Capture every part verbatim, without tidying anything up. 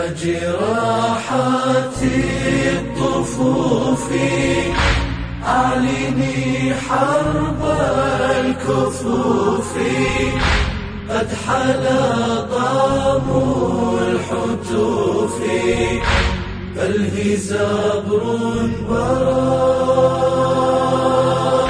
جراحات الطفوف أعلني حرب الكفوف، قد حلا طام الحتوف، بل هي زبر براء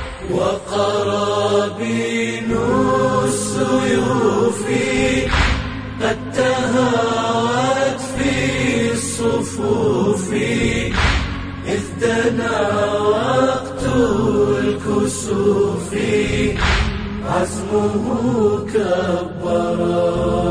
وقرابين السيوف، قد تهاوت في الصفوف، إذ دنا وقت الكسوف، عزمه كبرا.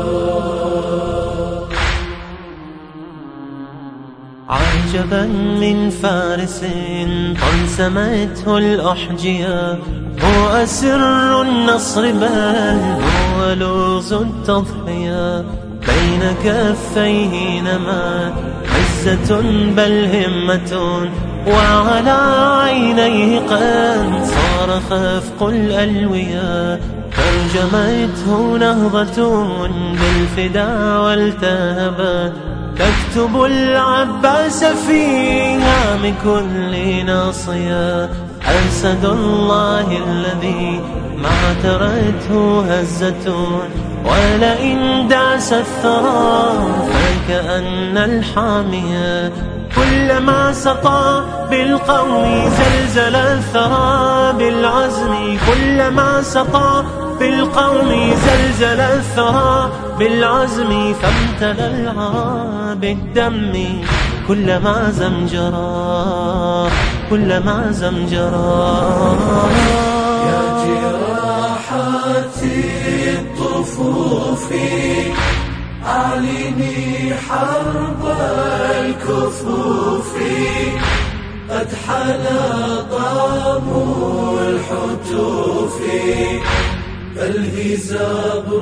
عجبا من فارس طلسمته الأحجية، هو سر النصر بل هو لغز التضحية، بين كفيه نمت عزة بل همة، وعلى عينيه قد صار خفق الألوية، ترجمته نهضة بالفداء والتهبت، تكتب العباس فيها من كل ناصية، أسد الله الذي ما اعترته هزة، ولئن داس الثرى فكأن الحامية، كلما سطى بالقوم زلزل الثرى بالعزم، كلما سطى بالقوم زلزل الثرى بالعزم، فامتلى العرى بالدم كلما زمجرا، كلما زمجرا. يا جراحات الطفوف أعلني حرب الكفوف، قد حلا طام الحتوف، بل هي زبر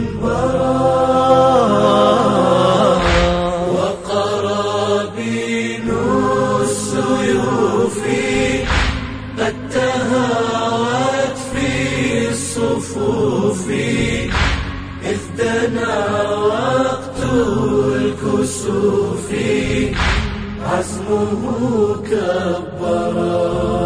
براء وقرابين السيوف، قد تهاوت في الصفوف، إذ دنا وقت الكسوف، عزمه كبرا.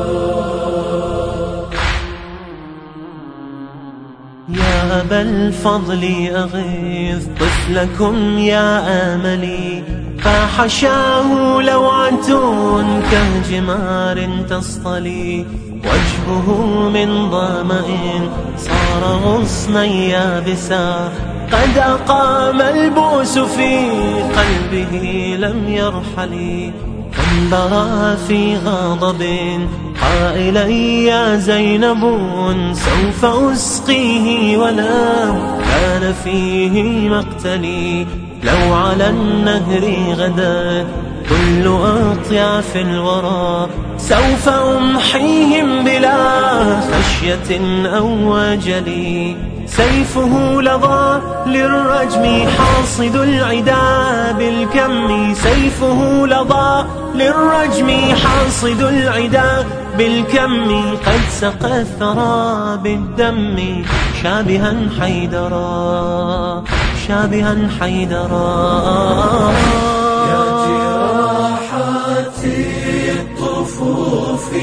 يا أبا الفضل أغيث طفلكم يا آملي، فحشاه لوعة كهجمار تصطلي، وجهه من ظمأ صار غصنا يابسا، قد أقام البؤس في قلبه لم يرحل، فانبرى في غضب قائلا يا زينب سوف أسقيه، ولم كان فيه مقتلي، لو على النهر غدا كل أطياف الورى، سوف أمحيهم بلا خشية أو وجل، سيفه لظى للرجم حاصد العدا بالكم، سيفه لظى للرجم حاصد العدا بالكم، قد سقى الثرى بالدم شابها حيدرا، شابها حيدرا. يا جراحات الطفوف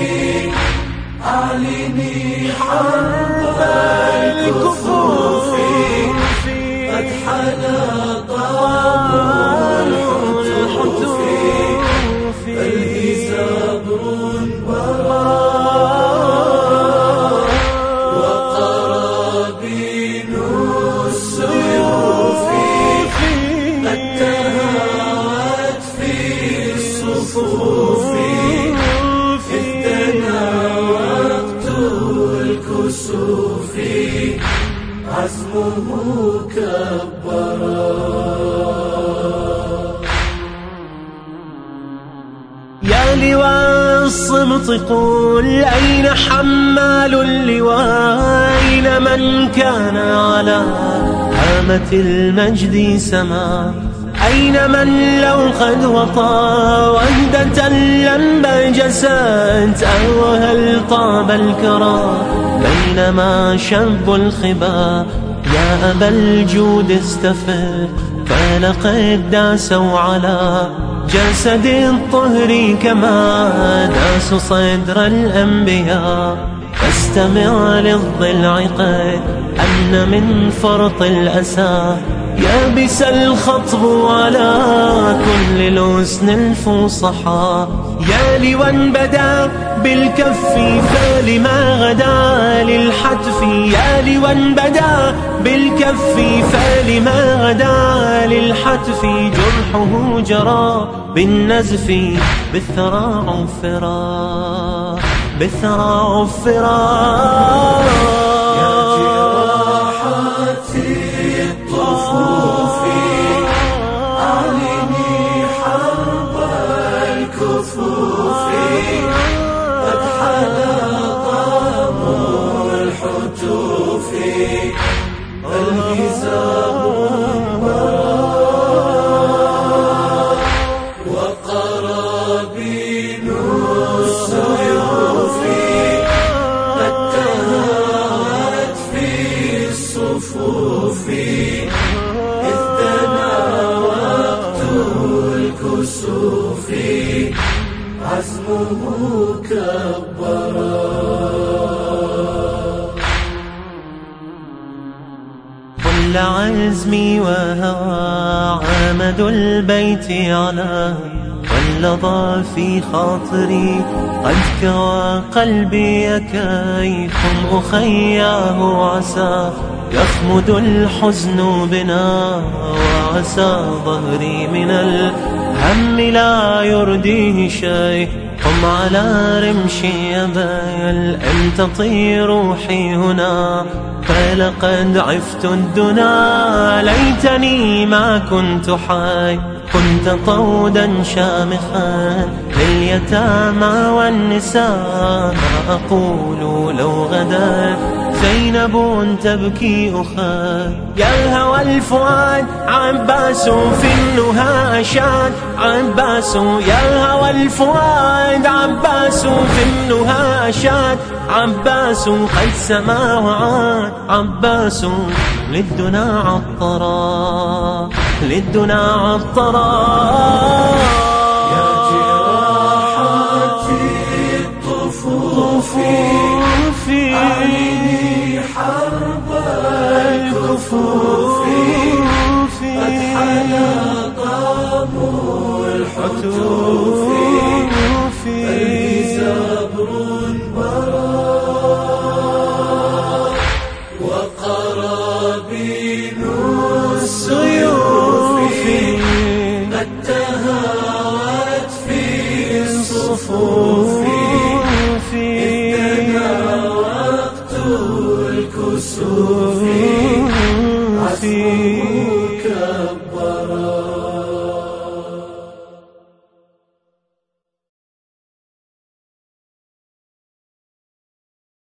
أعلني حرب الكفوف، قد حلا طام الحتوف، بل هي زبر براء وقرابين السيوف، قد تهاوت في الصفوف، إذ دنا وقت الكسوف، عزمه كبرا. يا لواء الصمت قل أين حمال اللواء، أين من كان على هامة المجد سما، أين من لو قد وطى وهدة لم جسات، أو هل طاب الكرى بينما شب الخبا، يا أبا الجود استفد فلقد داسوا على جسد الطهر كما داسوا صدر الأنبياء. فاستمع للضلع قد أن من فرط الأسى يابس الخطب على كل الحسن الفصحى. يا لواء بدا بالكف فلما غدا للحتف. يا لواء بدا بالكف فلما غدا للحتف. جرحه جرى بالنزف بالثرى عفرا بالثرى عفرا. يا جراحتي الطفوف أعلني حرب الكفوف. قد حلا طعم الحتوف الهزام وقرابين السيوف. قد تهاوت في الصفوف إذ دنا وقت الكسوف. عزمه كبرا. كل عزمي وهوى عمد البيت على واللظى في خاطري. قد كوى قلبي كيف أخياه عسى يخمد الحزن بنا. وعسى ظهري من الهم لا يرديه شيء. قم على رمشي يا بيل أن تطير روحي هنا. فلقد عفت الدنا ليتني ما كنت حي. كنت طودا شامخا لليتامى والنساء. ما أقول لو غدا زينب تبكي أخاي. يا الهوى الفؤاد عباس في النهى أشاد عباس. يا الهوى الفؤاد عباس في النهى أشاد عباس. قد سما وعاد عباس للدنا عطرا للدنا عطرا. يا جراحتي الطفوف أعلني حرب الكفوف. قد حلا طعم الحتوف الهزام برا وقرابين السيوف. قد تهاوت في الصفوف إذ دنا وقت الكسوف. عزمه